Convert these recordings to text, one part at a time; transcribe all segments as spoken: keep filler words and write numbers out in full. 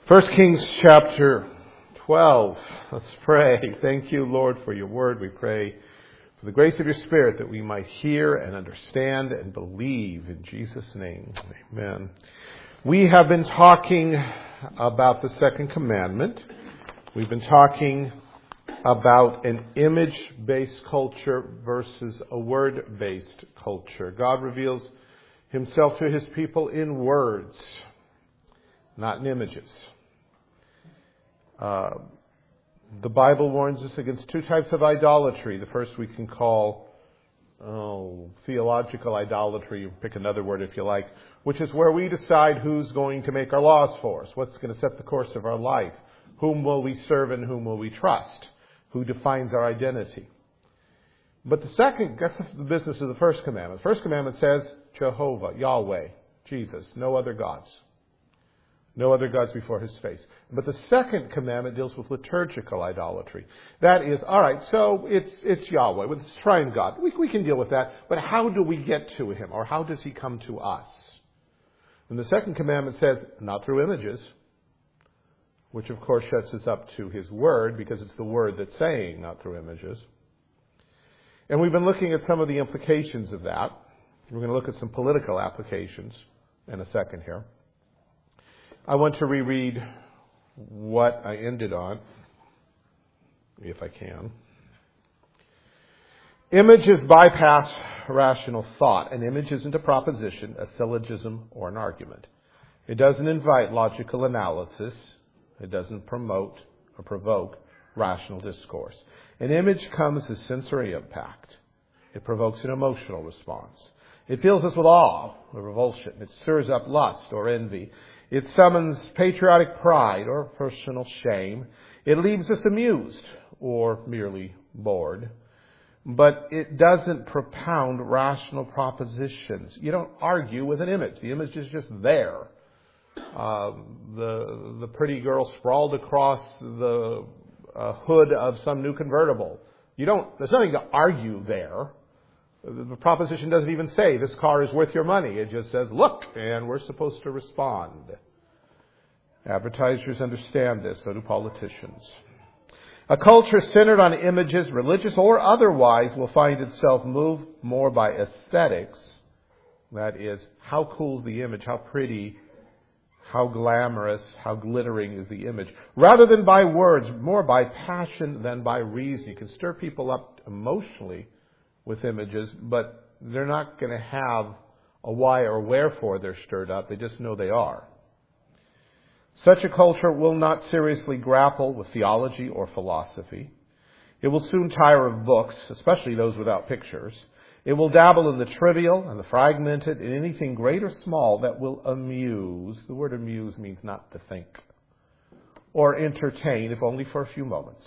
First Kings chapter twelve. Let's pray. Thank you, Lord, for your word. We pray for the grace of your Spirit that we might hear and understand and believe in Jesus' name. Amen. We have been talking about the second commandment. We've been talking about an image-based culture versus a word-based culture. God reveals himself to his people in words, not in images. Uh, the Bible warns us against two types of idolatry. The first we can call oh, theological idolatry, pick another word if you like, which is where we decide who's going to make our laws for us, what's going to set the course of our life, whom will we serve and whom will we trust, who defines our identity. But the second, that's the business of the first commandment. The first commandment says Jehovah, Yahweh, Jesus, no other gods. No other gods before his face. But the second commandment deals with liturgical idolatry. That is, all right, so it's it's Yahweh, with the triune God. We, we can deal with that, but how do we get to him? Or how does he come to us? And the second commandment says, not through images, which of course sets us up to his word, because it's the word that's saying, not through images. And we've been looking at some of the implications of that. We're going to look at some political applications in a second here. I want to reread what I ended on, if I can. Images bypass rational thought. An image isn't a proposition, a syllogism, or an argument. It doesn't invite logical analysis. It doesn't promote or provoke rational discourse. An image comes as sensory impact. It provokes an emotional response. It fills us with awe or revulsion. It stirs up lust or envy. It summons patriotic pride or personal shame. It leaves us amused or merely bored. But it doesn't propound rational propositions. You don't argue with an image. The image is just there. Uh, the the pretty girl sprawled across the uh, hood of some new convertible. You don't. There's nothing to argue there. The proposition doesn't even say, this car is worth your money. It just says, look, and we're supposed to respond. Advertisers understand this, so do politicians. A culture centered on images, religious or otherwise, will find itself moved more by aesthetics. That is, how cool is the image, how pretty, how glamorous, how glittering is the image. Rather than by words, more by passion than by reason. You can stir people up emotionally with images, but they're not going to have a why or wherefore they're stirred up. They just know they are. Such a culture will not seriously grapple with theology or philosophy. It will soon tire of books, especially those without pictures. It will dabble in the trivial and the fragmented, in anything great or small that will amuse. The word amuse means not to think. Or entertain, if only for a few moments.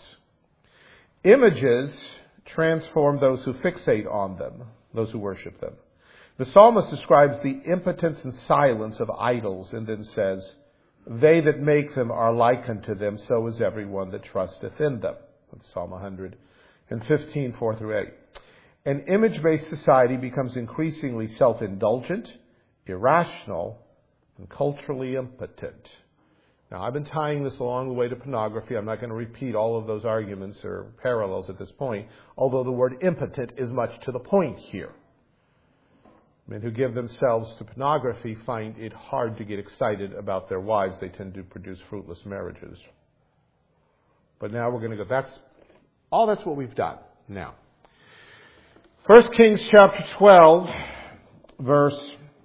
Images transform those who fixate on them, those who worship them. The psalmist describes the impotence and silence of idols and then says, they that make them are like unto them, so is everyone that trusteth in them. That's Psalm one fifteen, four through eight. An image-based society becomes increasingly self-indulgent, irrational, and culturally impotent. Now, I've been tying this along the way to pornography. I'm not going to repeat all of those arguments or parallels at this point, although the word impotent is much to the point here. Men who give themselves to pornography find it hard to get excited about their wives. They tend to produce fruitless marriages. But now we're going to go, that's, all that's what we've done now. First Kings chapter twelve, verse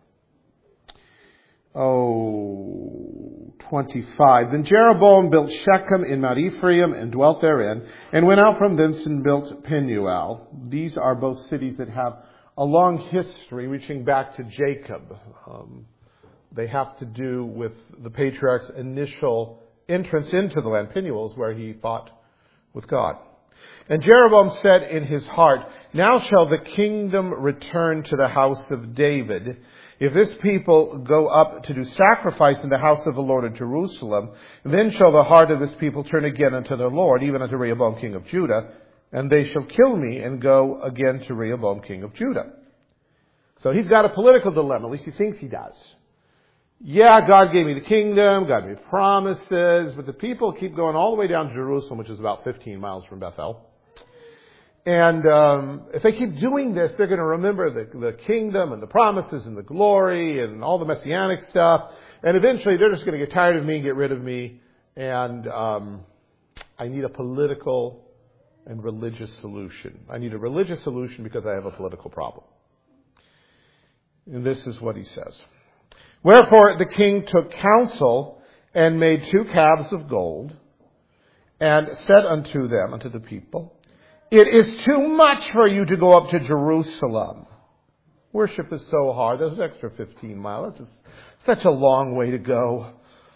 Oh, twenty-five. Then Jeroboam built Shechem in Mount Ephraim and dwelt therein, and went out from thence and built Penuel. These are both cities that have a long history reaching back to Jacob. Um, they have to do with the patriarch's initial entrance into the land. Penuel is where he fought with God. And Jeroboam said in his heart, now shall the kingdom return to the house of David. If this people go up to do sacrifice in the house of the Lord at Jerusalem, then shall the heart of this people turn again unto the Lord, even unto Rehoboam king of Judah, and they shall kill me and go again to Rehoboam king of Judah. So he's got a political dilemma, at least he thinks he does. yeah, God gave me the kingdom, God gave me promises, but the people keep going all the way down to Jerusalem, which is about fifteen miles from Bethel. And um, if they keep doing this, they're going to remember the, the kingdom and the promises and the glory and all the messianic stuff. And eventually they're just going to get tired of me and get rid of me. And um, I need a political and religious solution. I need a religious solution because I have a political problem. And this is what he says. Wherefore the king took counsel and made two calves of gold and said unto them, unto the people, it is too much for you to go up to Jerusalem. Worship is so hard. There's an extra fifteen miles. It's such a long way to go.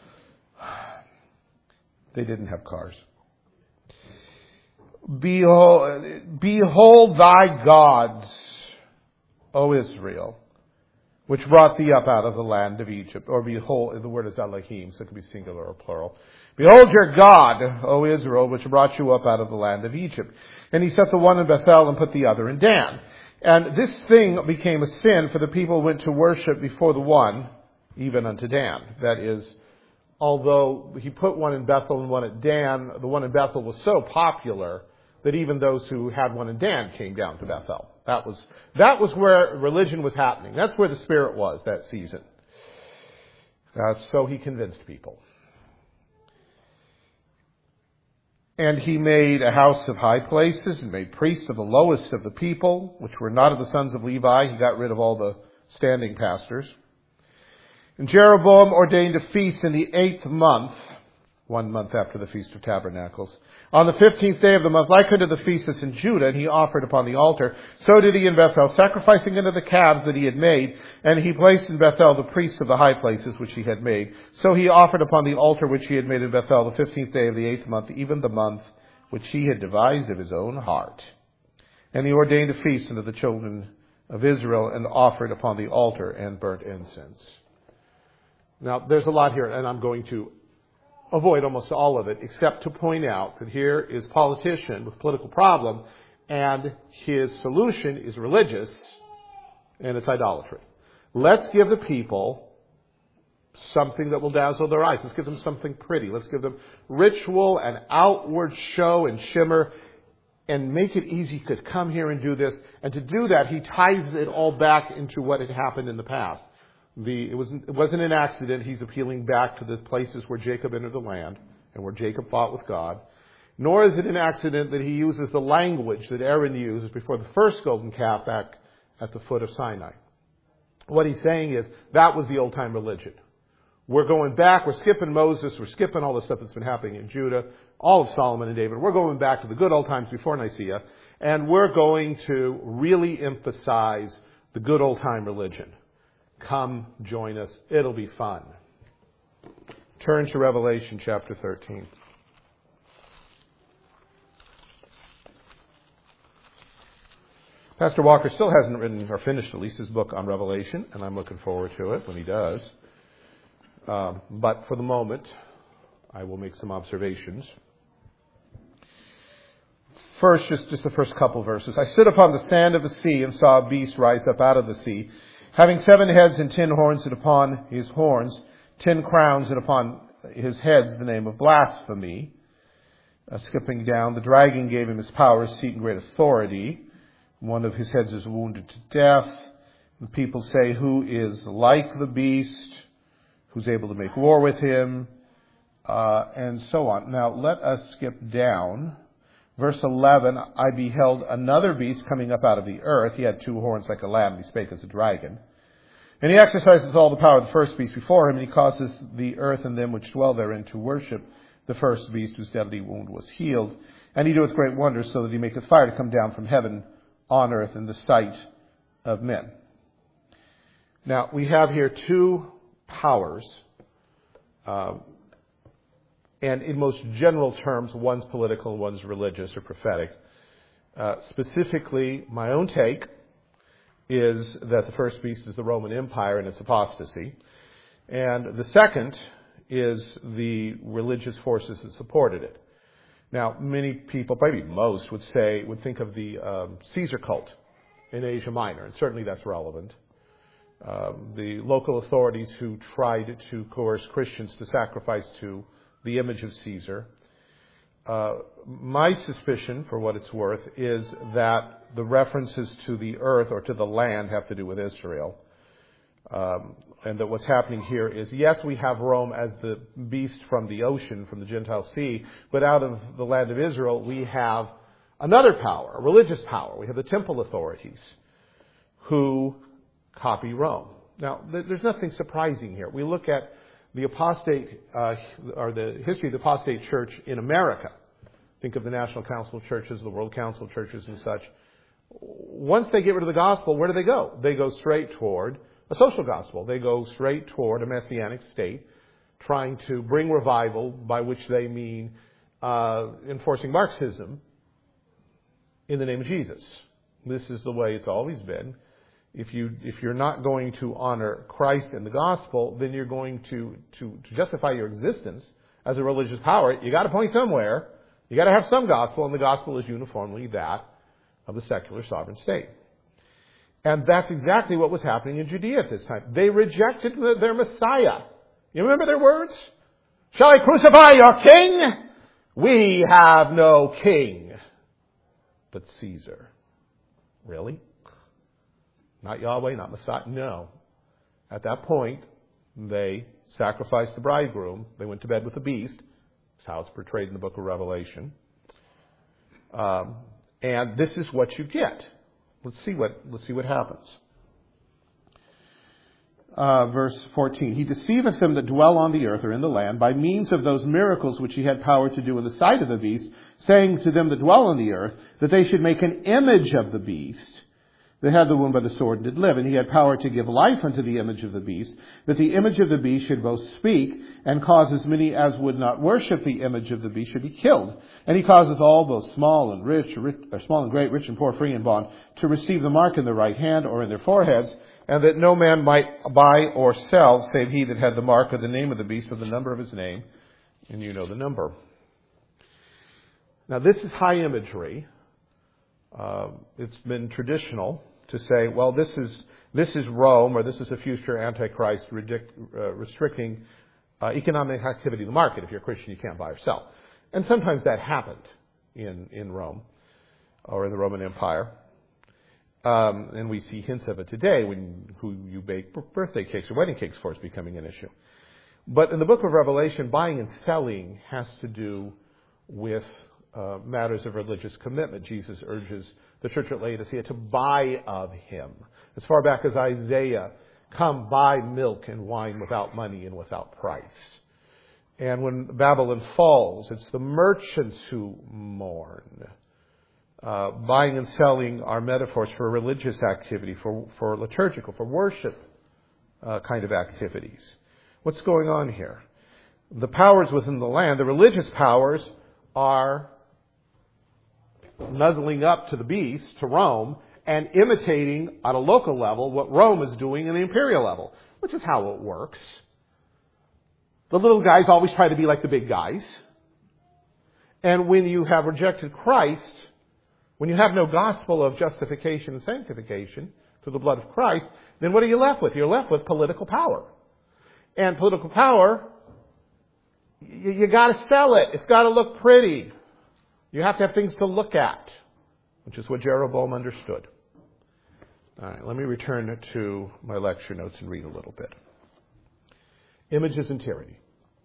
They didn't have cars. Behold, behold thy gods, O Israel, which brought thee up out of the land of Egypt. Or behold, the word is Elohim, so it could be singular or plural. Behold your God, O Israel, which brought you up out of the land of Egypt. And he set the one in Bethel and put the other in Dan. And this thing became a sin, for the people went to worship before the one, even unto Dan. That is, although he put one in Bethel and one at Dan, the one in Bethel was so popular that even those who had one in Dan came down to Bethel. That was, that was where religion was happening. That's where the Spirit was that season. Uh, so he convinced people. And he made a house of high places and made priests of the lowest of the people, which were not of the sons of Levi. He got rid of all the standing pastors. And Jeroboam ordained a feast in the eighth month, one month after the Feast of Tabernacles, on the fifteenth day of the month, like unto the feast that's in Judah, and he offered upon the altar. So did he in Bethel, sacrificing unto the calves that he had made, and he placed in Bethel the priests of the high places which he had made. So he offered upon the altar which he had made in Bethel the fifteenth day of the eighth month, even the month which he had devised of his own heart. And he ordained a feast unto the children of Israel, and offered upon the altar and burnt incense. Now, there's a lot here, and I'm going to avoid almost all of it, except to point out that here is a politician with a political problem, and his solution is religious, and it's idolatry. Let's give the people something that will dazzle their eyes. Let's give them something pretty. Let's give them ritual and outward show and shimmer, and make it easy to come here and do this. And to do that, he ties it all back into what had happened in the past. The, it, wasn't, it wasn't an accident. He's appealing back to the places where Jacob entered the land and where Jacob fought with God. Nor is it an accident that he uses the language that Aaron used before the first golden calf back at the foot of Sinai. What he's saying is that was the old-time religion. We're going back. We're skipping Moses. We're skipping all the stuff that's been happening in Judah, all of Solomon and David. We're going back to the good old times before Nicaea, and we're going to really emphasize the good old-time religion. Come, join us. It'll be fun. Turn to Revelation chapter thirteen. Pastor Walker still hasn't written or finished at least his book on Revelation, and I'm looking forward to it when he does. Um, but for the moment, I will make some observations. First, just, just the first couple verses. I stood upon the sand of the sea and saw a beast rise up out of the sea, having seven heads and ten horns, and upon his horns ten crowns, and upon his heads the name of blasphemy. Uh, skipping down, the dragon gave him his power, seat, and great authority. One of his heads is wounded to death. The people say, who is like the beast? Who's able to make war with him? Uh, and so on. Now, let us skip down. Verse eleven, I beheld another beast coming up out of the earth. He had two horns like a lamb. He spake as a dragon. And he exercises all the power of the first beast before him, and he causes the earth and them which dwell therein to worship the first beast, whose deadly wound was healed. And he doeth great wonders, so that he maketh fire to come down from heaven on earth in the sight of men. Now, we have here two powers. Uh, And in most general terms, one's political and one's religious or prophetic. Uh, specifically, my own take is that the first beast is the Roman Empire and its apostasy. And the second is the religious forces that supported it. Now, many people, maybe most, would say, would think of the um, Caesar cult in Asia Minor, and certainly that's relevant. um, the local authorities who tried to coerce Christians to sacrifice to the image of Caesar. Uh, my suspicion, for what it's worth, is that the references to the earth or to the land have to do with Israel. Um, and that what's happening here is, yes, we have Rome as the beast from the ocean, from the Gentile sea, but out of the land of Israel, we have another power, a religious power. We have the temple authorities who copy Rome. Now, th- there's nothing surprising here. We look at the apostate, uh, or the history of the apostate church in America. Think of the National Council of Churches, the World Council of Churches and such. Once they get rid of the gospel, where do they go? They go straight toward a social gospel. They go straight toward a messianic state, trying to bring revival, by which they mean uh, enforcing Marxism in the name of Jesus. This is the way it's always been. If you if you're not going to honor Christ and the gospel, then you're going to to, to justify your existence as a religious power. You got to point somewhere. You got to have some gospel, and the gospel is uniformly that of the secular sovereign state. And that's exactly what was happening in Judea at this time. They rejected the, their Messiah. You remember their words? Shall I crucify your king? We have no king but Caesar. Really? Not Yahweh, not Messiah. No. At that point, they sacrificed the bridegroom. They went to bed with the beast. That's how it's portrayed in the book of Revelation. Um, and this is what you get. Let's see what let's see what happens. Uh, verse fourteen. He deceiveth them that dwell on the earth or in the land by means of those miracles which he had power to do in the sight of the beast, saying to them that dwell on the earth that they should make an image of the beast that had the wound by the sword and did live. And he had power to give life unto the image of the beast, that the image of the beast should both speak, and cause as many as would not worship the image of the beast should be killed. And he causeth all, both small and rich, rich or small and great, rich and poor, free and bond, to receive the mark in their right hand or in their foreheads, and that no man might buy or sell, save he that had the mark of the name of the beast or the number of his name. And you know the number. Now this is high imagery. Uh, it's been traditional to say, well, this is this is Rome, or this is a future Antichrist redict, uh, restricting uh, economic activity in the market. If you're a Christian, you can't buy or sell. And sometimes that happened in, in Rome, or in the Roman Empire. Um, and we see hints of it today when who you bake birthday cakes or wedding cakes for is becoming an issue. But in the book of Revelation, buying and selling has to do with uh, matters of religious commitment. Jesus urges the church at Laodicea to buy of him. As far back as Isaiah, come buy milk and wine without money and without price. And when Babylon falls, it's the merchants who mourn. Uh, buying and selling are metaphors for religious activity, for, for liturgical, for worship uh, kind of activities. What's going on here? The powers within the land, the religious powers, are nuzzling up to the beast, to Rome, and imitating on a local level what Rome is doing in the imperial level, which is how it works. The little guys always try to be like the big guys. And when you have rejected Christ, when you have no gospel of justification and sanctification through the blood of Christ, then what are you left with? You're left with political power. And political power, you, you got to sell it. It's got to look pretty. You have to have things to look at, which is what Jeroboam understood. All right, let me return to my lecture notes and read a little bit. Images and tyranny.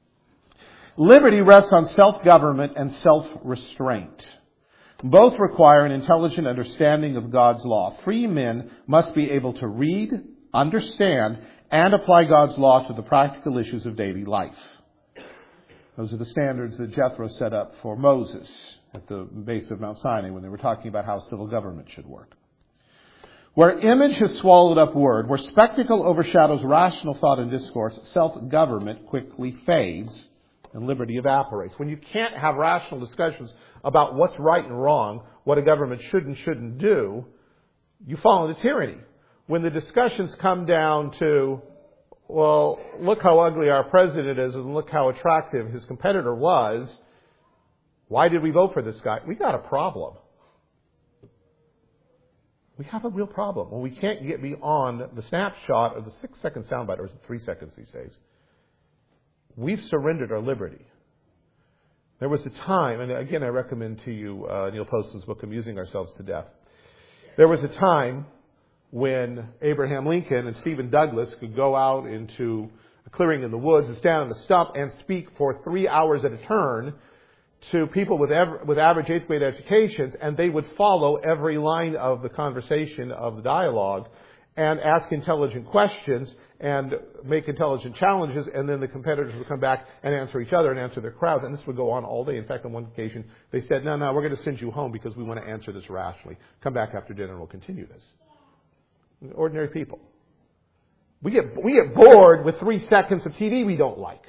Liberty rests on self-government and self-restraint. Both require an intelligent understanding of God's law. Free men must be able to read, understand, and apply God's law to the practical issues of daily life. Those are the standards that Jethro set up for Moses at the base of Mount Sinai when they were talking about how civil government should work. Where image has swallowed up word, where spectacle overshadows rational thought and discourse, self-government quickly fades and liberty evaporates. When you can't have rational discussions about what's right and wrong, what a government should and shouldn't do, you fall into tyranny. When the discussions come down to, well, look how ugly our president is and look how attractive his competitor was, why did we vote for this guy? We got a problem. we have a real problem. When we can't get beyond the snapshot of the six-second soundbite, or is it three seconds these days, we've surrendered our liberty. There was a time, and again I recommend to you uh, Neil Postman's book, Amusing Ourselves to Death. There was a time when Abraham Lincoln and Stephen Douglas could go out into a clearing in the woods and stand on the stump and speak for three hours at a turn to people with ever, with average eighth grade educations, and they would follow every line of the conversation, of the dialogue, and ask intelligent questions and make intelligent challenges, and then the competitors would come back and answer each other and answer their crowds, and this would go on all day. In fact, on one occasion, they said, no, no, we're going to send you home because we want to answer this rationally. Come back after dinner and we'll continue this. Ordinary people. We get, we get bored with three seconds of T V we don't like.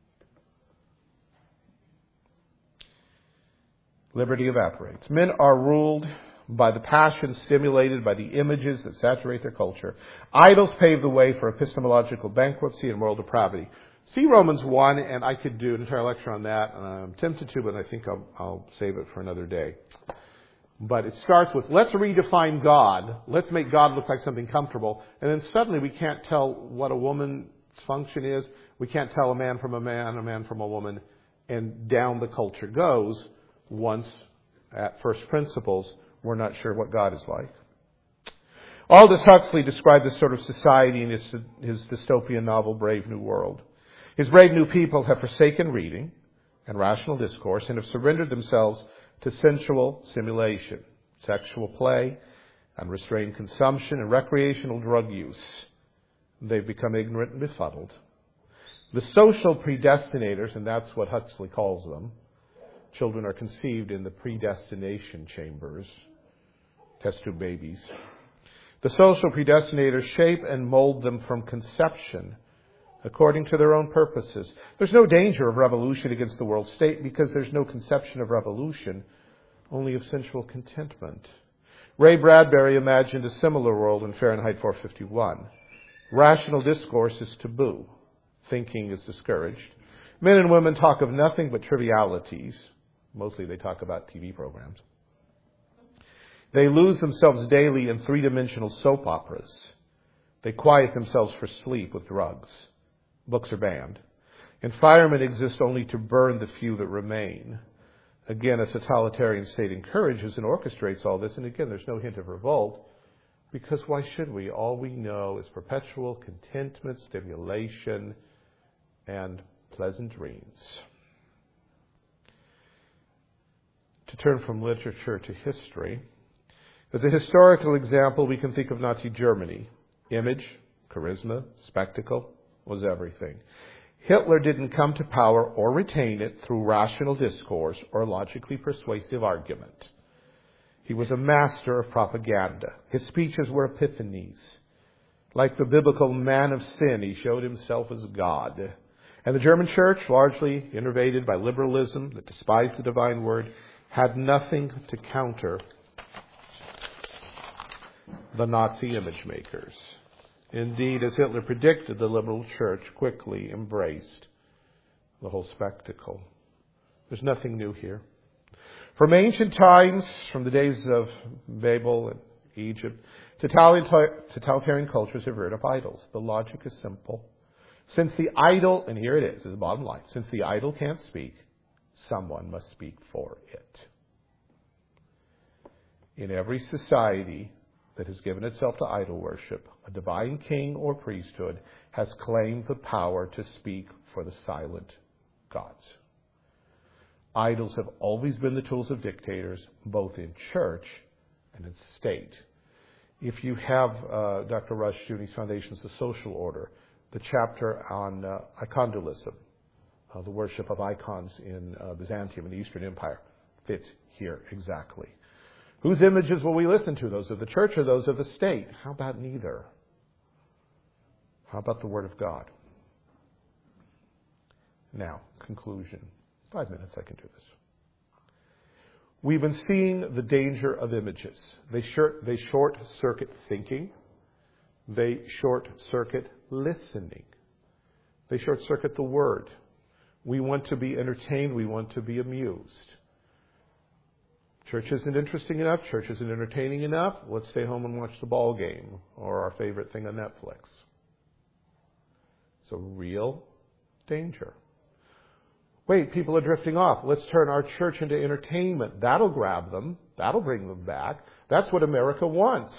Liberty evaporates. Men are ruled by the passions stimulated by the images that saturate their culture. Idols pave the way for epistemological bankruptcy and moral depravity. See Romans one, and I could do an entire lecture on that. And I'm tempted to, but I think I'll, I'll save it for another day. But it starts with, let's redefine God. Let's make God look like something comfortable. And then suddenly we can't tell what a woman's function is. We can't tell a man from a man, a man from a woman. And down the culture goes. Once, at first principles, we're not sure what God is like. Aldous Huxley described this sort of society in his, his dystopian novel, Brave New World. His brave new people have forsaken reading and rational discourse and have surrendered themselves to sensual simulation, sexual play, unrestrained consumption, and recreational drug use. They've become ignorant and befuddled. The social predestinators, and that's what Huxley calls them, children are conceived in the predestination chambers, test tube babies. The social predestinators shape and mold them from conception according to their own purposes. There's no danger of revolution against the world state because there's no conception of revolution, only of sensual contentment. Ray Bradbury imagined a similar world in Fahrenheit four fifty-one. Rational discourse is taboo. Thinking is discouraged. Men and women talk of nothing but trivialities. Mostly they talk about T V programs. They lose themselves daily in three-dimensional soap operas. They quiet themselves for sleep with drugs. Books are banned. And firemen exist only to burn the few that remain. Again, a totalitarian state encourages and orchestrates all this. And again, there's no hint of revolt. Because why should we? All we know is perpetual contentment, stimulation, and pleasant dreams. To turn from literature to history, as a historical example, we can think of Nazi Germany. Image, charisma, spectacle was everything. Hitler didn't come to power or retain it through rational discourse or logically persuasive argument. He was a master of propaganda. His speeches were epiphanies. Like the biblical man of sin, he showed himself as God. And the German church, largely innervated by liberalism that despised the divine word, had nothing to counter the Nazi image makers. Indeed, as Hitler predicted, the liberal church quickly embraced the whole spectacle. There's nothing new here. From ancient times, from the days of Babel and Egypt, totalitarian cultures have reared up idols. The logic is simple. Since the idol, and here it is, is the bottom line, since the idol can't speak, someone must speak for it. In every society that has given itself to idol worship, a divine king or priesthood has claimed the power to speak for the silent gods. Idols have always been the tools of dictators, both in church and in state. If you have uh, Doctor Rushdoony's Foundations of Social Order, the chapter on uh, icondulism, uh, the worship of icons in uh, Byzantium and the Eastern Empire, fits here exactly. Whose images will we listen to? Those of the church or those of the state? How about neither? How about the Word of God? Now, conclusion. Five minutes, I can do this. We've been seeing the danger of images. They short, they short-circuit thinking. They short-circuit listening. They short-circuit the Word. We want to be entertained. We want to be amused. Church isn't interesting enough. Church isn't entertaining enough. Let's stay home and watch the ball game or our favorite thing on Netflix. It's a real danger. Wait, people are drifting off. Let's turn our church into entertainment. That'll grab them. That'll bring them back. That's what America wants.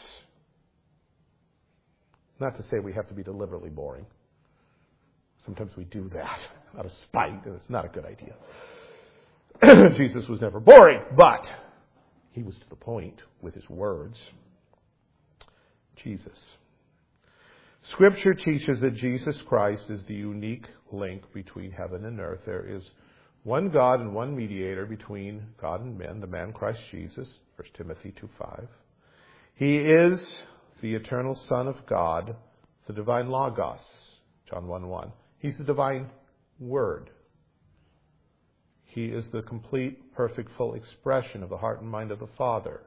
Not to say we have to be deliberately boring. Sometimes we do that out of spite, and it's not a good idea. Jesus was never boring, but he was to the point with his words. Jesus. Scripture teaches that Jesus Christ is the unique link between heaven and earth. There is one God and one mediator between God and men, the man Christ Jesus, First Timothy two five. He is the eternal Son of God, the divine Logos, John one one. He's the divine Word. He is the complete, perfect, full expression of the heart and mind of the Father.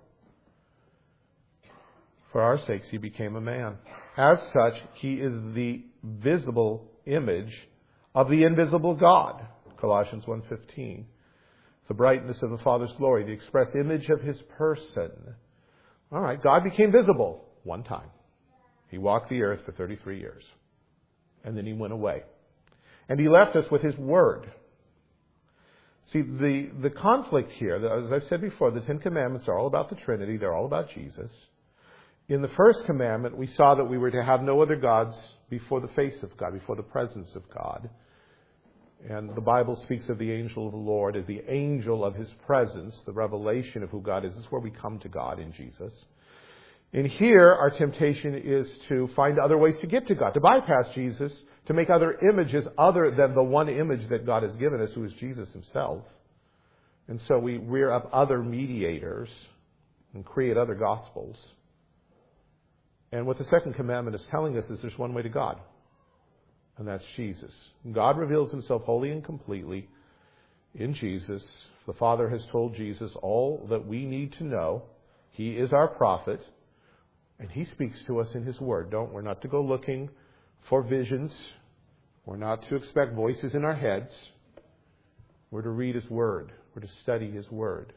For our sakes, he became a man. As such, he is the visible image of the invisible God, Colossians one fifteen. The brightness of the Father's glory, the express image of his person. All right, God became visible one time. He walked the earth for thirty-three years. And then he went away. And he left us with his word. See, the, the conflict here, as I've said before, the Ten Commandments are all about the Trinity. They're all about Jesus. In the first commandment, we saw that we were to have no other gods before the face of God, before the presence of God. And the Bible speaks of the angel of the Lord as the angel of his presence, the revelation of who God is. This is where we come to God in Jesus. And here, our temptation is to find other ways to get to God, to bypass Jesus, to make other images other than the one image that God has given us, who is Jesus himself. And so we rear up other mediators and create other gospels. And what the second commandment is telling us is there's one way to God, and that's Jesus. God reveals himself wholly and completely in Jesus. The Father has told Jesus all that we need to know. He is our prophet, and he speaks to us in his word. Don't, we're not to go looking for visions. We're not to expect voices in our heads. We're to read his word. We're to study his word.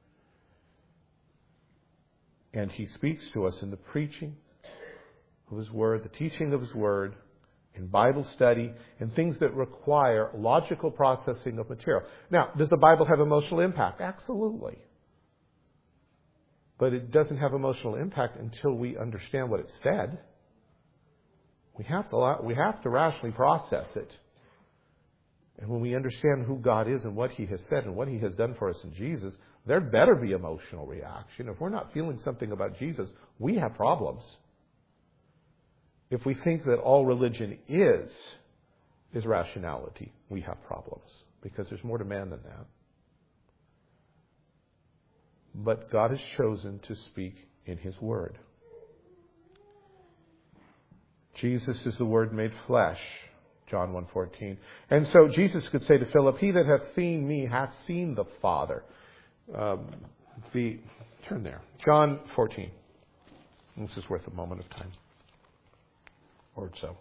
And he speaks to us in the preaching of his word, the teaching of his word, in Bible study, and things that require logical processing of material. Now, does the Bible have emotional impact? Absolutely. But it doesn't have emotional impact until we understand what it said. We have to, we have to rationally process it. And when we understand who God is and what he has said and what he has done for us in Jesus, there better be emotional reaction. If we're not feeling something about Jesus, we have problems. If we think that all religion is, is rationality, we have problems. Because there's more to man than that. But God has chosen to speak in his word. Jesus is the Word made flesh, John one fourteen. And so Jesus could say to Philip, he that hath seen me hath seen the Father. Um, the turn there. John fourteen. This is worth a moment of time. Or so.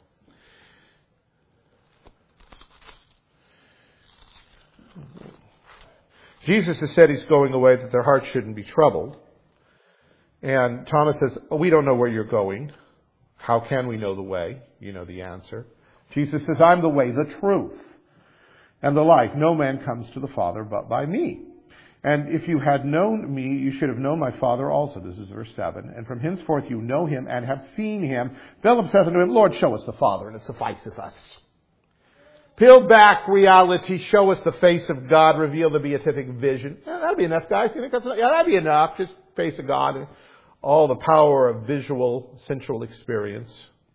Jesus has said he's going away, that their hearts shouldn't be troubled. And Thomas says, oh, we don't know where you're going. How can we know the way? You know the answer. Jesus says, I'm the way, the truth, and the life. No man comes to the Father but by me. And if you had known me, you should have known my Father also. This is verse seven. And from henceforth you know him and have seen him. Philip saith unto him, Lord, show us the Father, and it sufficeth us. Peel back reality, show us the face of God, reveal the beatific vision. Yeah, that'll be enough, guys. You think that's enough? Yeah, that'd be enough. Just face of God and all the power of visual, sensual experience.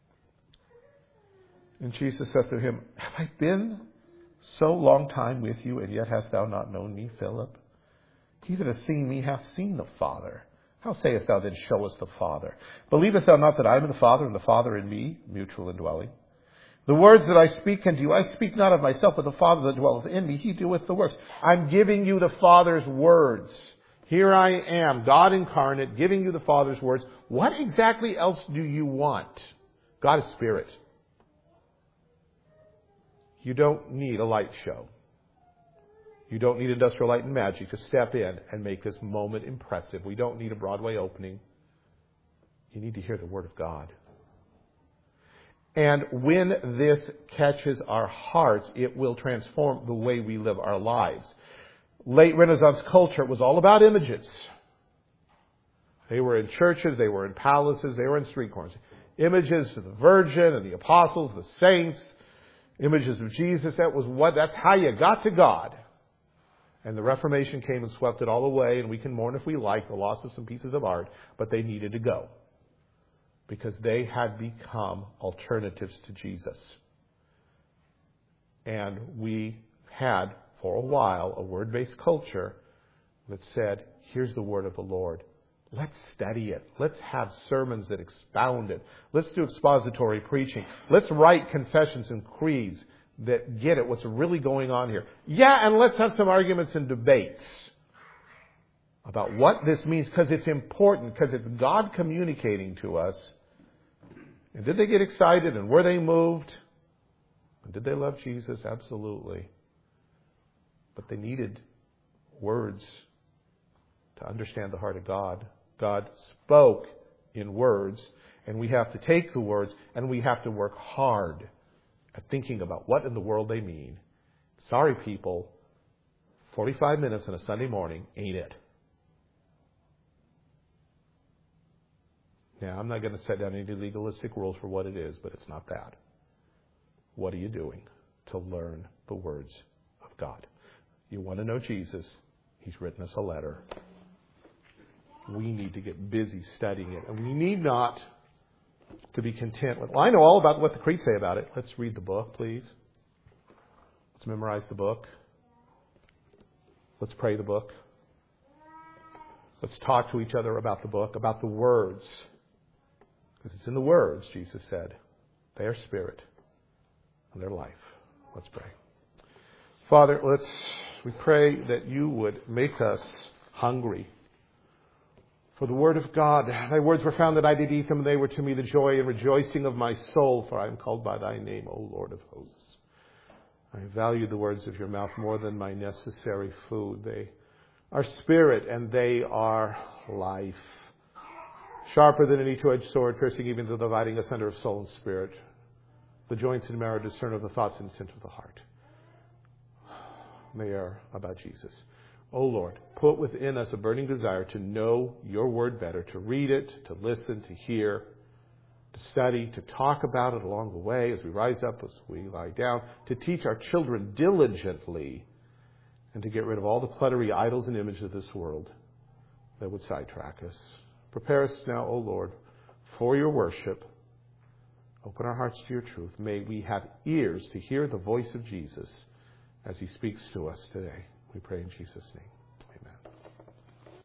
And Jesus said to him, have I been so long time with you, and yet hast thou not known me, Philip? He that hath seen me hath seen the Father. How sayest thou then, show us the Father? Believest thou not that I am in the Father, and the Father in me, mutual indwelling? The words that I speak unto you, I speak not of myself, but the Father that dwelleth in me, he doeth the works. I'm giving you the Father's words. Here I am, God incarnate, giving you the Father's words. What exactly else do you want? God is spirit. You don't need a light show. You don't need industrial light and magic to step in and make this moment impressive. We don't need a Broadway opening. You need to hear the Word of God. And when this catches our hearts, it will transform the way we live our lives. Late Renaissance culture was all about images. They were in churches, they were in palaces, they were in street corners. Images of the Virgin and the apostles, the saints, images of Jesus. That was what, that's how you got to God. And the Reformation came and swept it all away, and we can mourn if we like the loss of some pieces of art, but they needed to go. Because they had become alternatives to Jesus. And we had, for a while, a word-based culture that said, here's the word of the Lord. Let's study it. Let's have sermons that expound it. Let's do expository preaching. Let's write confessions and creeds that get at what's really going on here. Yeah, and let's have some arguments and debates about what this means, because it's important, because it's God communicating to us. And did they get excited, and were they moved? And did they love Jesus? Absolutely. But they needed words to understand the heart of God. God spoke in words, and we have to take the words, and we have to work hard at thinking about what in the world they mean. Sorry, people, forty-five minutes on a Sunday morning ain't it. Now, I'm not going to set down any legalistic rules for what it is, but it's not that. What are you doing to learn the words of God? You want to know Jesus? He's written us a letter. We need to get busy studying it. And we need not to be content with, well, I know all about what the creeds say about it. Let's read the book, please. Let's memorize the book. Let's pray the book. Let's talk to each other about the book, about the words. Because it's in the words, Jesus said. They are spirit and their life. Let's pray. Father, let's we pray that you would make us hungry for the word of God. Thy words were found that I did eat them, and they were to me the joy and rejoicing of my soul, for I am called by thy name, O Lord of hosts. I value the words of your mouth more than my necessary food. They are spirit and they are life. Sharper than any two-edged sword, piercing even to the dividing asunder of soul and spirit. The joints and marrow discern of the thoughts and intent of the heart. They are about Jesus. O Lord, put within us a burning desire to know your word better, to read it, to listen, to hear, to study, to talk about it along the way as we rise up, as we lie down, to teach our children diligently, and to get rid of all the cluttery idols and images of this world that would sidetrack us. Prepare us now, O Lord, for your worship. Open our hearts to your truth. May we have ears to hear the voice of Jesus as he speaks to us today. We pray in Jesus' name.